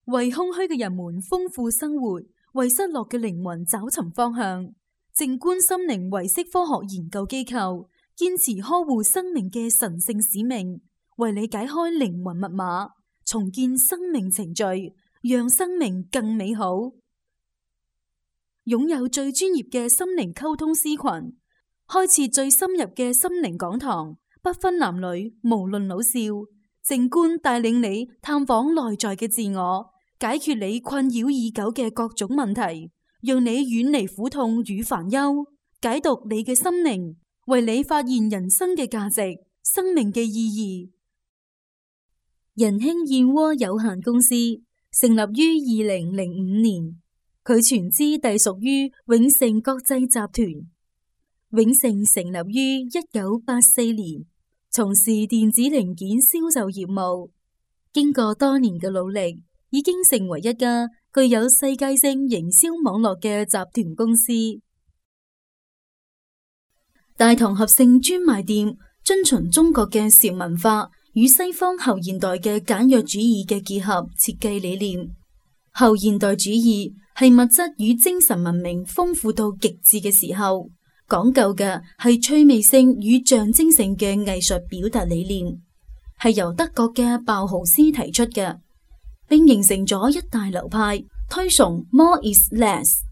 為空虛嘅人們豐富生活，為失落嘅靈魂找尋方向。靜觀心靈唯識科學研究機構堅持呵護生命嘅神聖使命，為你解開靈魂密碼，重建生命程序，讓生命更美好。擁有最專業嘅心靈溝通師群，開設最深入嘅心靈講堂，不分男女，無論老少。靜觀帶領你探訪內在嘅自我，解決你困擾已久嘅各種問題，讓你遠離苦痛與煩憂，解讀你嘅心靈，為你發現人生嘅價值、生命嘅意義。仁興燕窩有限公司成立於2005年，佢全資隸屬於永盛國際集團。永盛成立於1984年，從事電子零件銷售業務。經過多年嘅努力，已經成為一家具有世界性營銷網絡嘅集團公司。大唐合盛專賣店遵循中國嘅韶文化與西方後現代嘅簡約主義嘅結合設計理念。後現代主義係物質與精神文明豐富到極致嘅時候，講究嘅係趣味性與象徵性嘅藝術表達理念，係由德國嘅鮑豪斯提出嘅，並形成咗一大流派，推崇 more is less，